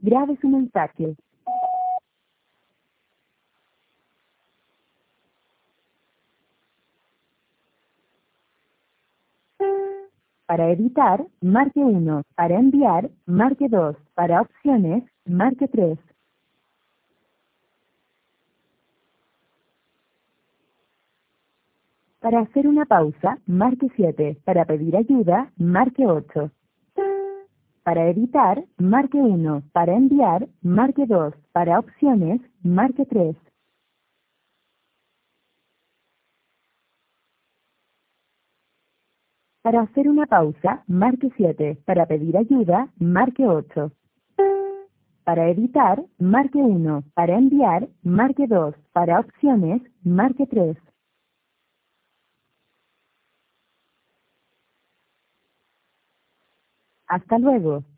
Grabe su mensaje. Para editar, marque 1. Para enviar, marque 2. Para opciones, marque 3. Para hacer una pausa, marque 7. Para pedir ayuda, marque 8. Para editar, marque 1. Para enviar, marque 2. Para opciones, marque 3. Para hacer una pausa, marque 7. Para pedir ayuda, marque 8. Para editar, marque 1. Para enviar, marque 2. Para opciones, marque 3. Hasta luego.